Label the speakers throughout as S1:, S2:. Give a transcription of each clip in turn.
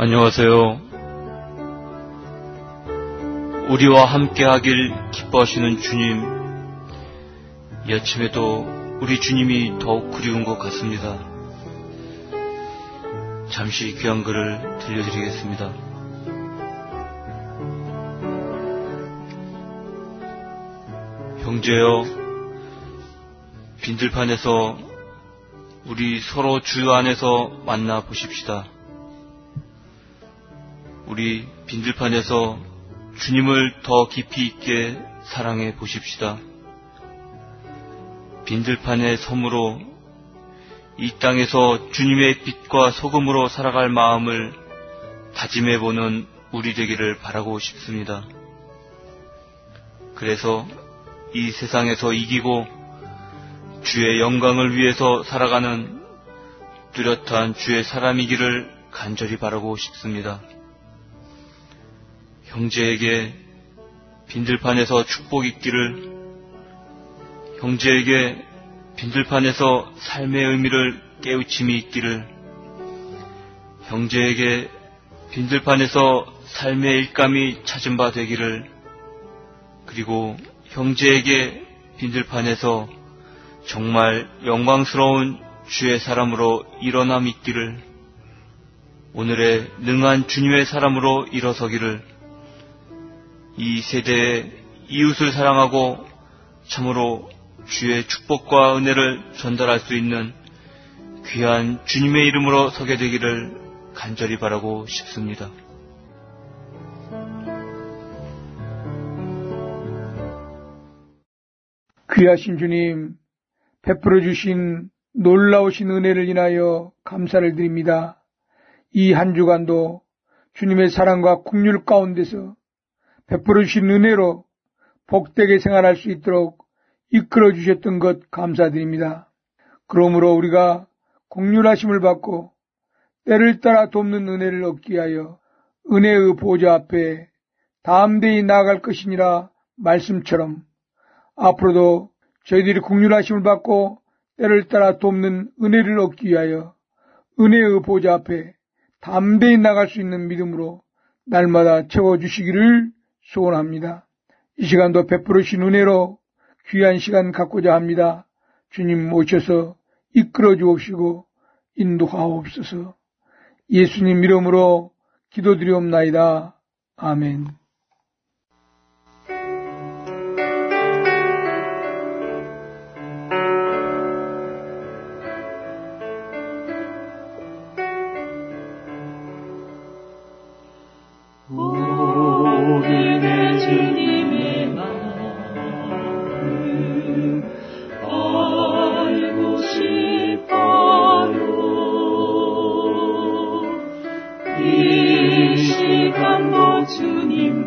S1: 안녕하세요. 우리와 함께 하길 기뻐하시는 주님, 이 아침에도 우리 주님이 더욱 그리운 것 같습니다. 잠시 귀한 글을 들려드리겠습니다. 형제여, 빈들판에서 우리 서로 주 안에서 만나 보십시다. 우리 빈들판에서 주님을 더 깊이 있게 사랑해 보십시다. 빈들판의 섬으로 이 땅에서 주님의 빛과 소금으로 살아갈 마음을 다짐해보는 우리 되기를 바라고 싶습니다. 그래서 이 세상에서 이기고 주의 영광을 위해서 살아가는 뚜렷한 주의 사람이기를 간절히 바라고 싶습니다. 형제에게 빈들판에서 축복 있기를, 형제에게 빈들판에서 삶의 의미를 깨우침이 있기를, 형제에게 빈들판에서 삶의 일감이 찾은 바 되기를, 그리고 형제에게 빈들판에서 정말 영광스러운 주의 사람으로 일어남 있기를, 오늘의 능한 주님의 사람으로 일어서기를, 이 세대에 이웃을 사랑하고 참으로 주의 축복과 은혜를 전달할 수 있는 귀한 주님의 이름으로 서게 되기를 간절히 바라고 싶습니다.
S2: 귀하신 주님, 베풀어 주신 놀라우신 은혜를 인하여 감사를 드립니다. 이 한 주간도 주님의 사랑과 긍휼 가운데서 베풀어 주신 은혜로 복되게 생활할 수 있도록 이끌어 주셨던 것 감사드립니다. 그러므로 우리가 긍휼하심을 받고 때를 따라 돕는 은혜를 얻기 위하여 은혜의 보좌 앞에 담대히 나아갈 것이니라 말씀처럼 앞으로도 저희들이 긍휼하심을 받고 때를 따라 돕는 은혜를 얻기 위하여 은혜의 보좌 앞에 담대히 나갈 수 있는 믿음으로 날마다 채워주시기를 소원합니다. 이 시간도 베풀으신 은혜로 귀한 시간 갖고자 합니다. 주님 오셔서 이끌어 주옵시고 인도하옵소서. 예수님 이름으로 기도드리옵나이다. 아멘.
S3: 주님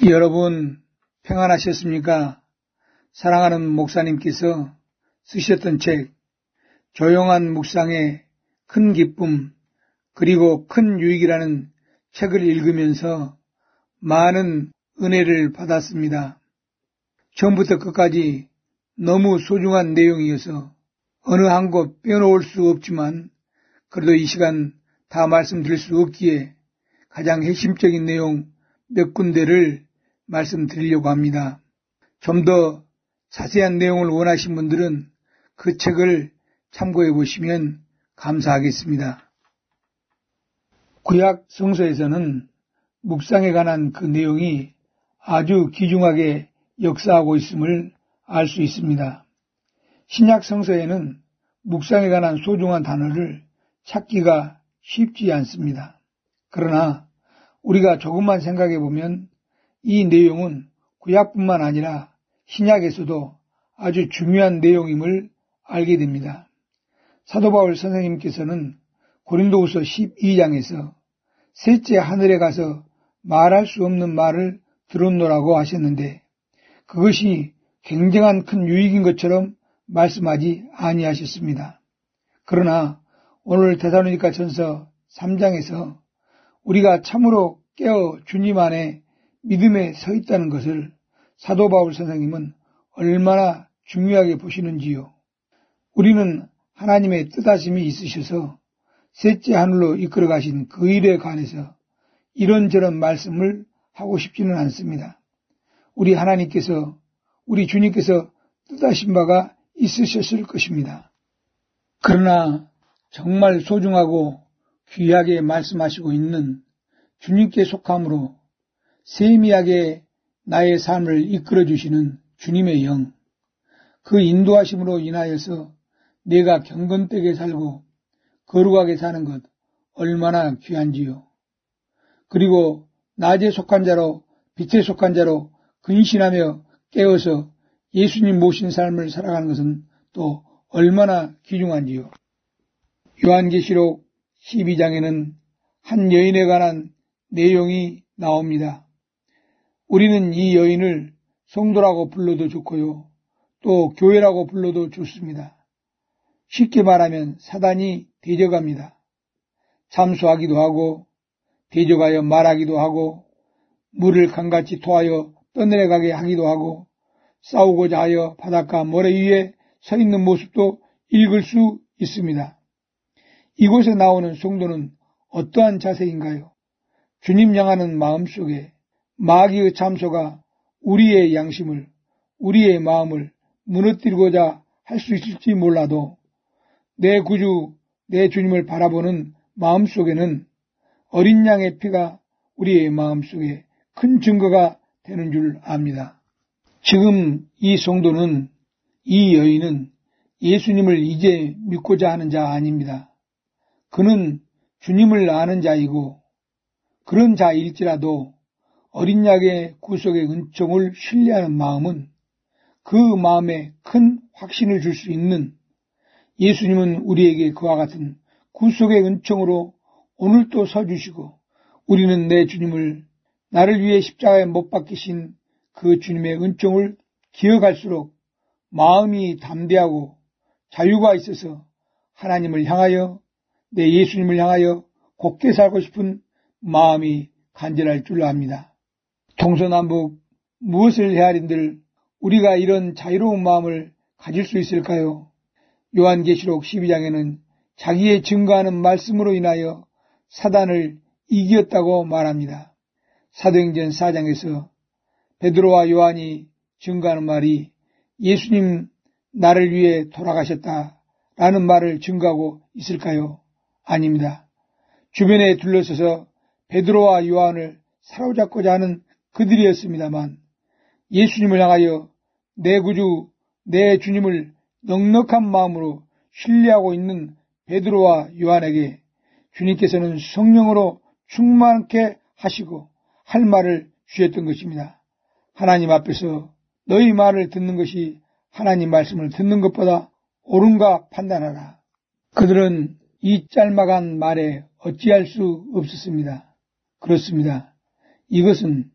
S2: 여러분 평안하셨습니까? 사랑하는 목사님께서 쓰셨던 책 조용한 묵상의 큰 기쁨 그리고 큰 유익이라는 책을 읽으면서 많은 은혜를 받았습니다. 처음부터 끝까지 너무 소중한 내용이어서 어느 한 곳 빼놓을 수 없지만 그래도 이 시간 다 말씀드릴 수 없기에 가장 핵심적인 내용 몇 군데를 말씀드리려고 합니다. 좀 더 자세한 내용을 원하신 분들은 그 책을 참고해 보시면 감사하겠습니다. 구약 성서에서는 묵상에 관한 그 내용이 아주 귀중하게 역사하고 있음을 알 수 있습니다. 신약 성서에는 묵상에 관한 소중한 단어를 찾기가 쉽지 않습니다. 그러나 우리가 조금만 생각해 보면 이 내용은 구약뿐만 아니라 신약에서도 아주 중요한 내용임을 알게 됩니다. 사도 바울 선생님께서는 고린도후서 12장에서 셋째 하늘에 가서 말할 수 없는 말을 들었노라고 하셨는데 그것이 굉장한 큰 유익인 것처럼 말씀하지 아니하셨습니다. 그러나 오늘 데살로니가 전서 3장에서 우리가 참으로 깨어 주님 안에 믿음에 서 있다는 것을 사도 바울 선생님은 얼마나 중요하게 보시는지요. 우리는 하나님의 뜻하심이 있으셔서 셋째 하늘로 이끌어 가신 그 일에 관해서 이런저런 말씀을 하고 싶지는 않습니다. 우리 하나님께서 우리 주님께서 뜻하신 바가 있으셨을 것입니다. 그러나 정말 소중하고 귀하게 말씀하시고 있는 주님께 속함으로 세미하게 나의 삶을 이끌어 주시는 주님의 영, 그 인도하심으로 인하여서 내가 경건되게 살고 거룩하게 사는 것 얼마나 귀한지요. 그리고 낮에 속한 자로 빛에 속한 자로 근신하며 깨어서 예수님 모신 삶을 살아가는 것은 또 얼마나 귀중한지요. 요한계시록 12장에는 한 여인에 관한 내용이 나옵니다. 우리는 이 여인을 성도라고 불러도 좋고요. 또 교회라고 불러도 좋습니다. 쉽게 말하면 사단이 대적합니다. 참소하기도 하고 대적하여 말하기도 하고 물을 강같이 토하여 떠내려가게 하기도 하고 싸우고자 하여 바닷가 모래 위에 서 있는 모습도 읽을 수 있습니다. 이곳에 나오는 성도는 어떠한 자세인가요? 주님 향하는 마음 속에 마귀의 참소가 우리의 양심을, 우리의 마음을 무너뜨리고자 할 수 있을지 몰라도 내 구주, 내 주님을 바라보는 마음 속에는 어린 양의 피가 우리의 마음 속에 큰 증거가 되는 줄 압니다. 지금 이 성도는, 이 여인은 예수님을 이제 믿고자 하는 자 아닙니다. 그는 주님을 아는 자이고 그런 자일지라도 어린 양의 구속의 은총을 신뢰하는 마음은 그 마음에 큰 확신을 줄 수 있는 예수님은 우리에게 그와 같은 구속의 은총으로 오늘도 서주시고 우리는 내 주님을 나를 위해 십자가에 못 박히신 그 주님의 은총을 기억할수록 마음이 담대하고 자유가 있어서 하나님을 향하여 내 예수님을 향하여 곱게 살고 싶은 마음이 간절할 줄 압니다. 동서남북 무엇을 헤아린들 우리가 이런 자유로운 마음을 가질 수 있을까요? 요한계시록 12장에는 자기의 증거하는 말씀으로 인하여 사단을 이겼다고 말합니다. 사도행전 4장에서 베드로와 요한이 증거하는 말이 예수님 나를 위해 돌아가셨다라는 말을 증거하고 있을까요? 아닙니다. 주변에 둘러서서 베드로와 요한을 사로잡고자 하는 그들이었습니다만 예수님을 향하여 내 구주, 내 주님을 넉넉한 마음으로 신뢰하고 있는 베드로와 요한에게 주님께서는 성령으로 충만케 하시고 할 말을 주셨던 것입니다. 하나님 앞에서 너희 말을 듣는 것이 하나님 말씀을 듣는 것보다 옳은가 판단하라. 그들은 이 짤막한 말에 어찌할 수 없었습니다. 그렇습니다. 이것은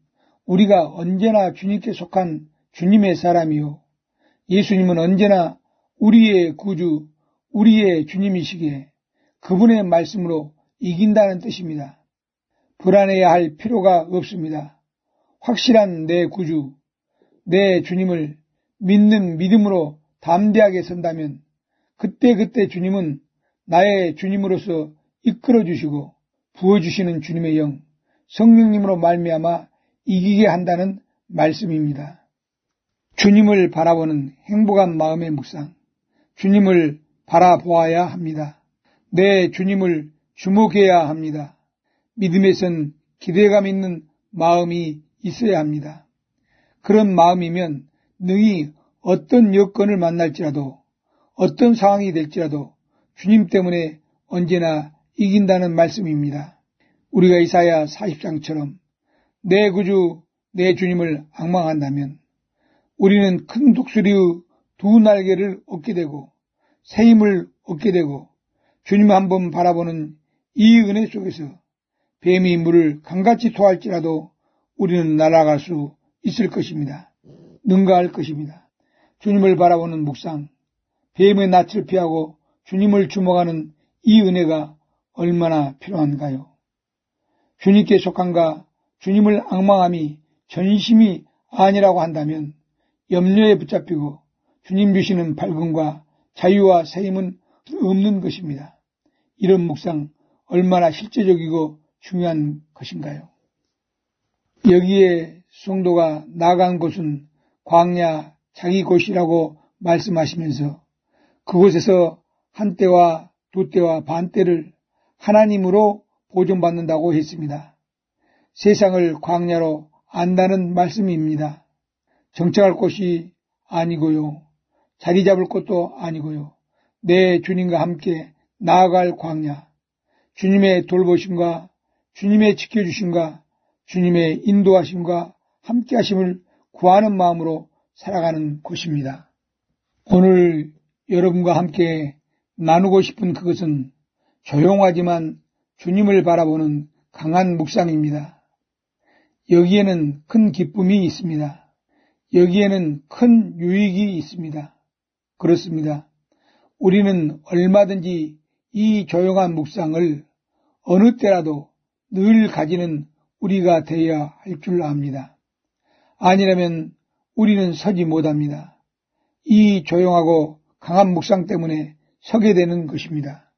S2: 우리가 언제나 주님께 속한 주님의 사람이요. 예수님은 언제나 우리의 구주, 우리의 주님이시기에 그분의 말씀으로 이긴다는 뜻입니다. 불안해야 할 필요가 없습니다. 확실한 내 구주, 내 주님을 믿는 믿음으로 담대하게 선다면 그때그때 주님은 나의 주님으로서 이끌어주시고 부어주시는 주님의 영, 성령님으로 말미암아 이기게 한다는 말씀입니다. 주님을 바라보는 행복한 마음의 묵상, 주님을 바라보아야 합니다. 내 주님을 주목해야 합니다. 믿음에선 기대감 있는 마음이 있어야 합니다. 그런 마음이면 능히 어떤 여건을 만날지라도 어떤 상황이 될지라도 주님 때문에 언제나 이긴다는 말씀입니다. 우리가 이사야 40장처럼 내 구주 내 주님을 앙망한다면 우리는 큰 독수리의 두 날개를 얻게 되고 새 힘을 얻게 되고 주님 한번 바라보는 이 은혜 속에서 뱀이 물을 강같이 토할지라도 우리는 날아갈 수 있을 것입니다. 능가할 것입니다. 주님을 바라보는 묵상, 뱀의 낯을 피하고 주님을 주목하는 이 은혜가 얼마나 필요한가요? 주님께 속한가 주님을 앙망함이 전심이 아니라고 한다면 염려에 붙잡히고 주님 주시는 밝음과 자유와 새힘은 없는 것입니다. 이런 묵상 얼마나 실제적이고 중요한 것인가요? 여기에 성도가 나간 곳은 광야 자기 곳이라고 말씀하시면서 그곳에서 한때와 두때와 반때를 하나님으로 보존받는다고 했습니다. 세상을 광야로 안다는 말씀입니다. 정착할 곳이 아니고요. 자리 잡을 곳도 아니고요. 내 주님과 함께 나아갈 광야, 주님의 돌보심과 주님의 지켜주심과 주님의 인도하심과 함께하심을 구하는 마음으로 살아가는 곳입니다. 오늘 여러분과 함께 나누고 싶은 그것은 조용하지만 주님을 바라보는 강한 묵상입니다. 여기에는 큰 기쁨이 있습니다. 여기에는 큰 유익이 있습니다. 그렇습니다. 우리는 얼마든지 이 조용한 묵상을 어느 때라도 늘 가지는 우리가 되어야 할 줄 압니다. 아니라면 우리는 서지 못합니다. 이 조용하고 강한 묵상 때문에 서게 되는 것입니다.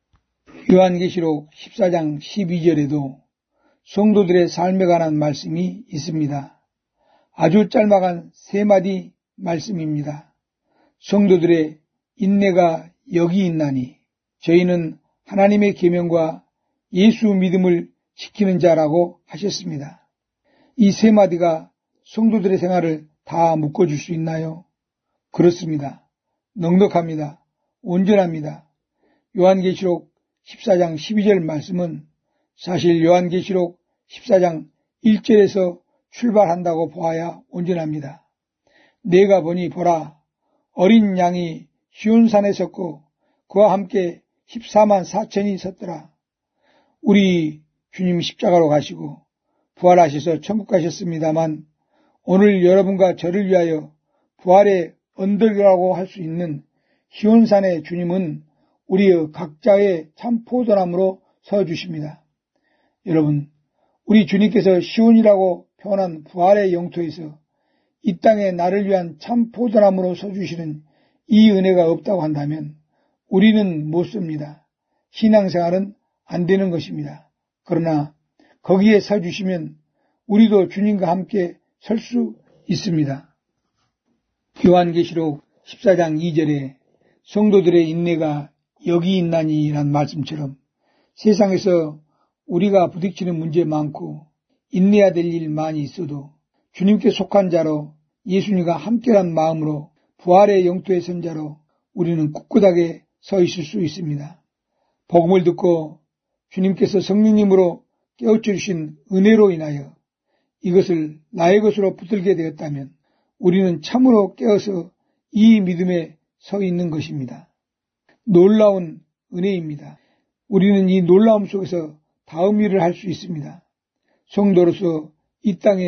S2: 요한계시록 14장 12절에도 성도들의 삶에 관한 말씀이 있습니다. 아주 짤막한 3마디 말씀입니다. 성도들의 인내가 여기 있나니 저희는 하나님의 계명과 예수 믿음을 지키는 자라고 하셨습니다. 이 3마디가 성도들의 생활을 다 묶어줄 수 있나요? 그렇습니다. 넉넉합니다. 온전합니다. 요한계시록 14장 12절 말씀은 사실 요한계시록 14장 1절에서 출발한다고 보아야 온전합니다. 내가 보니 보라 어린 양이 시온산에 섰고 그와 함께 14만 4천이 섰더라. 우리 주님 십자가로 가시고 부활하셔서 천국 가셨습니다만 오늘 여러분과 저를 위하여 부활의 언덕이라고 할 수 있는 시온산의 주님은 우리의 각자의 참 포도나무로 서주십니다. 여러분, 우리 주님께서 시온이라고 표현한 부활의 영토에서 이 땅에 나를 위한 참 포도나무로 서주시는 이 은혜가 없다고 한다면 우리는 못 씁니다. 신앙생활은 안 되는 것입니다. 그러나 거기에 서주시면 우리도 주님과 함께 설 수 있습니다. 요한계시록 14장 2절에 성도들의 인내가 여기 있나니란 말씀처럼 세상에서 우리가 부딪히는 문제 많고 인내해야 될 일 많이 있어도 주님께 속한 자로 예수님과 함께한 마음으로 부활의 영토의 선자로 우리는 꿋꿋하게 서 있을 수 있습니다. 복음을 듣고 주님께서 성령님으로 깨우쳐 주신 은혜로 인하여 이것을 나의 것으로 붙들게 되었다면 우리는 참으로 깨어서 이 믿음에 서 있는 것입니다. 놀라운 은혜입니다. 우리는 이 놀라움 속에서 다음 일을 할 수 있습니다. 성도로서 이 땅에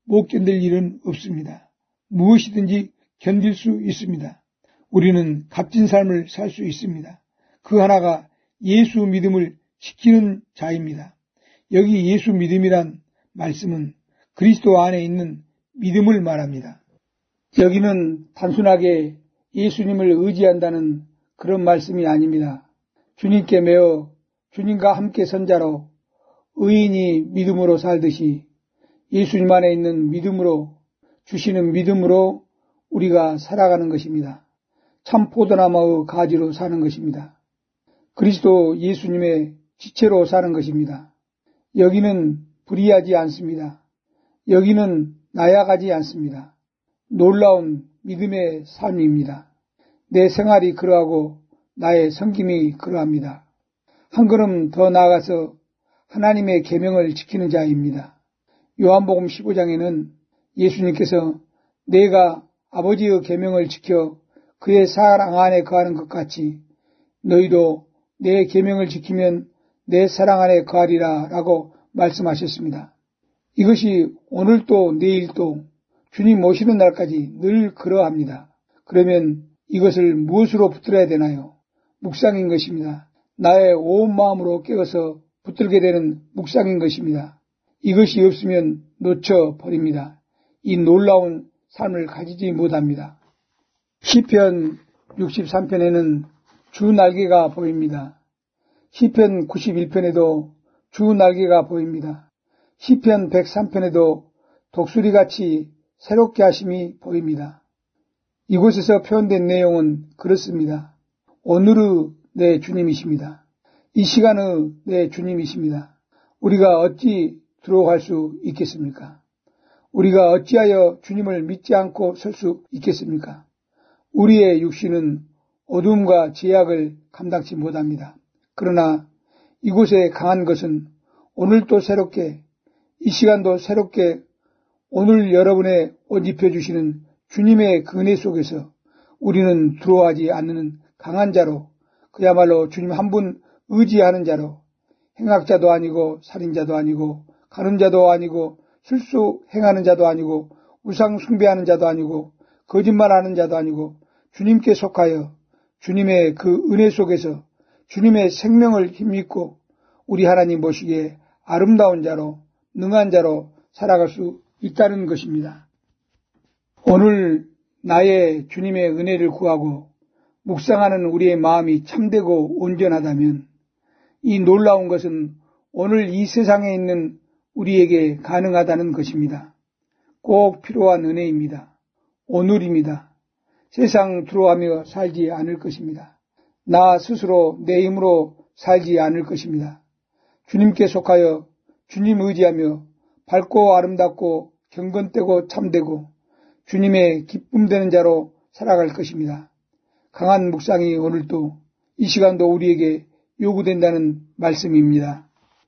S2: 못 견딜 일은 없습니다. 무엇이든지 견딜 수 있습니다. 우리는 값진 삶을 살 수 있습니다. 그 하나가 예수 믿음을 지키는 자입니다. 여기 예수 믿음이란 말씀은 그리스도 안에 있는 믿음을 말합니다. 여기는 단순하게 예수님을 의지한다는 그런 말씀이 아닙니다. 주님께 매어 주님과 함께 선자로 의인이 믿음으로 살듯이 예수님 안에 있는 믿음으로 주시는 믿음으로 우리가 살아가는 것입니다. 참 포도나무의 가지로 사는 것입니다. 그리스도 예수님의 지체로 사는 것입니다. 여기는 불의하지 않습니다. 여기는 나약하지 않습니다. 놀라운 믿음의 삶입니다. 내 생활이 그러하고 나의 섬김이 그러합니다. 한 걸음 더 나아가서 하나님의 계명을 지키는 자입니다. 요한복음 15장에는 예수님께서 내가 아버지의 계명을 지켜 그의 사랑 안에 거하는 것 같이 너희도 내 계명을 지키면 내 사랑 안에 거하리라 라고 말씀하셨습니다. 이것이 오늘도 내일도 주님 오시는 날까지 늘 그러합니다. 그러면 이것을 무엇으로 붙들어야 되나요? 묵상인 것입니다. 나의 온 마음으로 깨어서 붙들게 되는 묵상인 것입니다. 이것이 없으면 놓쳐버립니다. 이 놀라운 삶을 가지지 못합니다. 시편 63편에는 주 날개가 보입니다. 시편 91편에도 주 날개가 보입니다. 시편 103편에도 독수리같이 새롭게 하심이 보입니다. 이곳에서 표현된 내용은 그렇습니다. 오늘의 내 주님이십니다. 이 시간의 내 주님이십니다. 우리가 어찌 들어갈 수 있겠습니까? 우리가 어찌하여 주님을 믿지 않고 설 수 있겠습니까? 우리의 육신은 어둠과 제약을 감당치 못합니다. 그러나 이곳에 강한 것은 오늘도 새롭게, 이 시간도 새롭게 오늘 여러분의 옷 입혀주시는 주님의 그 은혜 속에서 우리는 두려워하지 않는 강한 자로, 그야말로 주님 한 분 의지하는 자로, 행악자도 아니고 살인자도 아니고 가늠자도 아니고 실수 행하는 자도 아니고 우상 숭배하는 자도 아니고 거짓말하는 자도 아니고 주님께 속하여 주님의 그 은혜 속에서 주님의 생명을 힘입고 우리 하나님 보시기에 아름다운 자로 능한 자로 살아갈 수 있다는 것입니다. 오늘 나의 주님의 은혜를 구하고 묵상하는 우리의 마음이 참되고 온전하다면 이 놀라운 것은 오늘 이 세상에 있는 우리에게 가능하다는 것입니다. 꼭 필요한 은혜입니다. 오늘입니다. 세상 두려워하며 살지 않을 것입니다. 나 스스로 내 힘으로 살지 않을 것입니다. 주님께 속하여 주님 의지하며 밝고 아름답고 경건되고 참되고 주님의 기쁨되는 자로 살아갈 것입니다. 강한 묵상이 오늘도 이 시간도 우리에게 요구된다는 말씀입니다.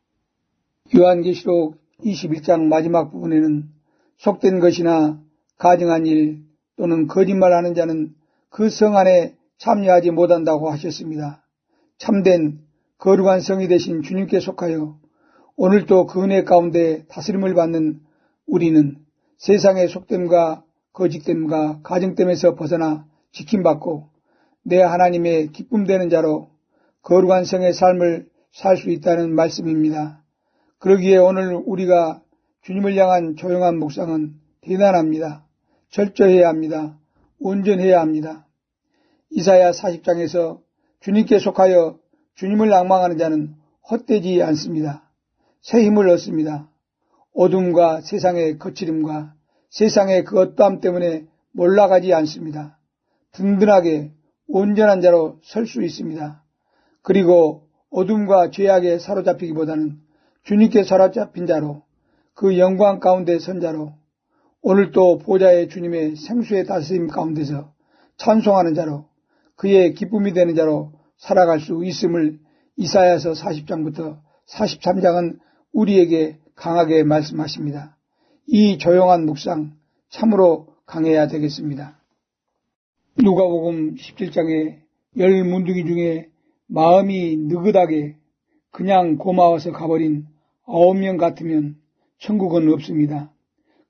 S2: 요한계시록 21장 마지막 부분에는 속된 것이나 가증한 일 또는 거짓말하는 자는 그 성 안에 참여하지 못한다고 하셨습니다. 참된 거룩한 성이 되신 주님께 속하여 오늘도 그 은혜 가운데 다스림을 받는 우리는 세상의 속됨과 거짓됨과 가증됨에서 벗어나 지킴받고 내 하나님의 기쁨되는 자로 거룩한 성의 삶을 살 수 있다는 말씀입니다. 그러기에 오늘 우리가 주님을 향한 조용한 묵상은 대단합니다. 철저해야 합니다. 온전해야 합니다. 이사야 40장에서 주님께 속하여 주님을 앙망하는 자는 헛되지 않습니다. 새 힘을 얻습니다. 어둠과 세상의 거칠음과 세상의 그 어떠함 때문에 몰락하지 않습니다. 든든하게 온전한 자로 설 수 있습니다. 그리고 어둠과 죄악에 사로잡히기보다는 주님께 사로잡힌 자로 그 영광 가운데 선 자로 오늘도 보좌의 주님의 생수의 다스림 가운데서 찬송하는 자로 그의 기쁨이 되는 자로 살아갈 수 있음을 이사야서 40장부터 43장은 우리에게 강하게 말씀하십니다. 이 조용한 묵상 참으로 강해야 되겠습니다. 누가복음 17장의 10문둥이 중에 마음이 느긋하게 그냥 고마워서 가버린 9명 같으면 천국은 없습니다.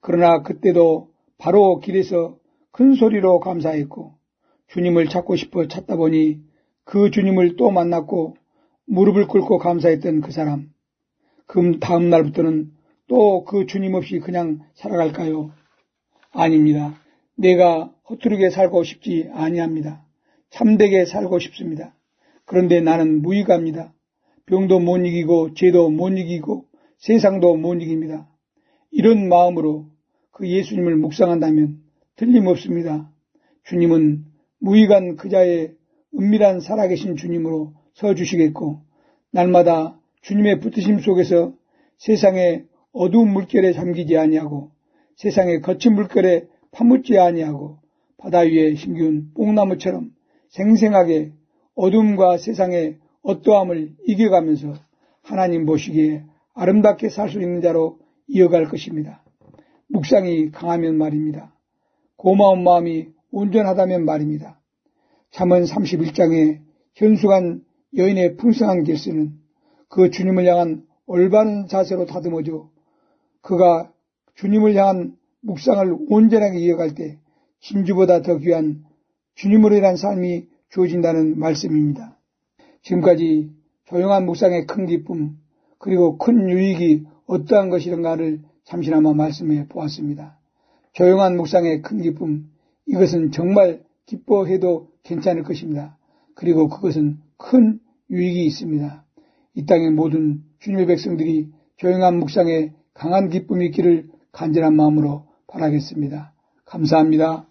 S2: 그러나 그때도 바로 길에서 큰 소리로 감사했고 주님을 찾고 싶어 찾다 보니 그 주님을 또 만났고 무릎을 꿇고 감사했던 그 사람. 그 다음 날부터는 또 그 주님 없이 그냥 살아갈까요? 아닙니다. 내가 허투루게 살고 싶지 아니합니다. 참되게 살고 싶습니다. 그런데 나는 무익합니다. 병도 못 이기고 죄도 못 이기고 세상도 못 이깁니다. 이런 마음으로 그 예수님을 묵상한다면 틀림없습니다. 주님은 무익한 그자의 은밀한 살아계신 주님으로 서주시겠고 날마다 주님의 붙으심 속에서 세상의 어두운 물결에 잠기지 아니하고 세상의 거친 물결에 파묻지 아니하고 바다 위에 심기운 뽕나무처럼 생생하게 어둠과 세상의 어떠함을 이겨가면서 하나님 보시기에 아름답게 살 수 있는 자로 이어갈 것입니다. 묵상이 강하면 말입니다. 고마운 마음이 온전하다면 말입니다. 잠언 31장에 현숙한 여인의 풍성한 길수는 그 주님을 향한 올바른 자세로 다듬어져 그가 주님을 향한 묵상을 온전하게 이어갈 때 진주보다 더 귀한 주님으로 인한 삶이 주어진다는 말씀입니다. 지금까지 조용한 묵상의 큰 기쁨 그리고 큰 유익이 어떠한 것이런가를 잠시나마 말씀해 보았습니다. 조용한 묵상의 큰 기쁨, 이것은 정말 기뻐해도 괜찮을 것입니다. 그리고 그것은 큰 유익이 있습니다. 이 땅의 모든 주님의 백성들이 조용한 묵상에 강한 기쁨이 있기를 간절한 마음으로 바라겠습니다. 감사합니다.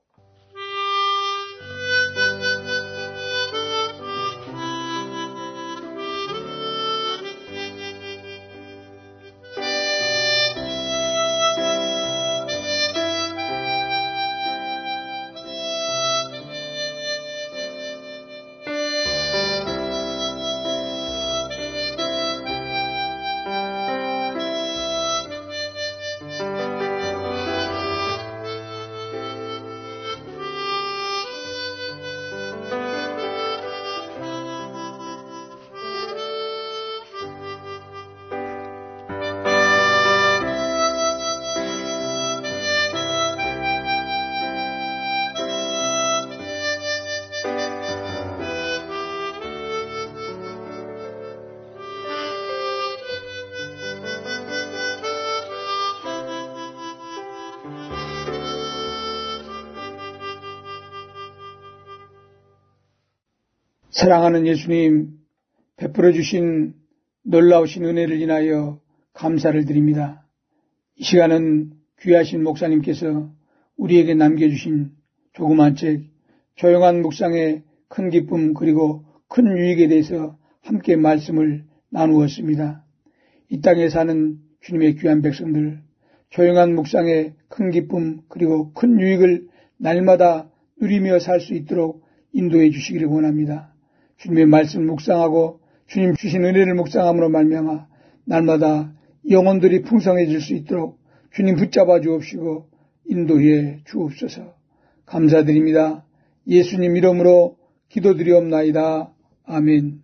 S2: 사랑하는 예수님, 베풀어 주신 놀라우신 은혜를 인하여 감사를 드립니다. 이 시간은 귀하신 목사님께서 우리에게 남겨주신 조그만 책, 조용한 묵상의 큰 기쁨 그리고 큰 유익에 대해서 함께 말씀을 나누었습니다. 이 땅에 사는 주님의 귀한 백성들, 조용한 묵상의 큰 기쁨 그리고 큰 유익을 날마다 누리며 살 수 있도록 인도해 주시기를 원합니다. 주님의 말씀 묵상하고 주님 주신 은혜를 묵상함으로 말미암아 날마다 영혼들이 풍성해질 수 있도록 주님 붙잡아 주옵시고 인도해 주옵소서. 감사드립니다. 예수님 이름으로 기도드리옵나이다. 아멘.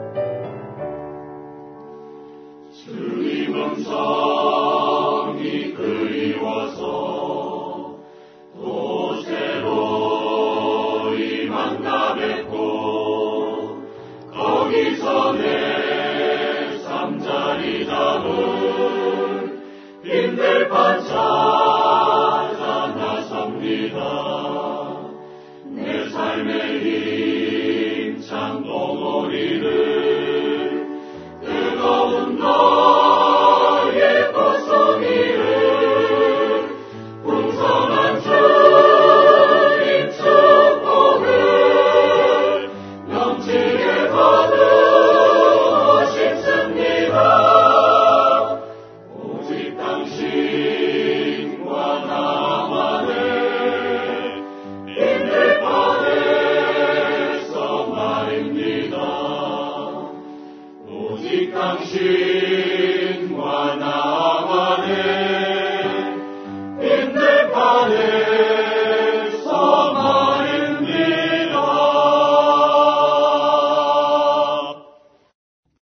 S3: 주님은 성이 그리워서 또 새로 이 만나 뵙고 거기서 내 삼자리 잡은 빈들판 찾아 나섭니다. 내 삶의 힘찬 덩어리를 뜨거운 너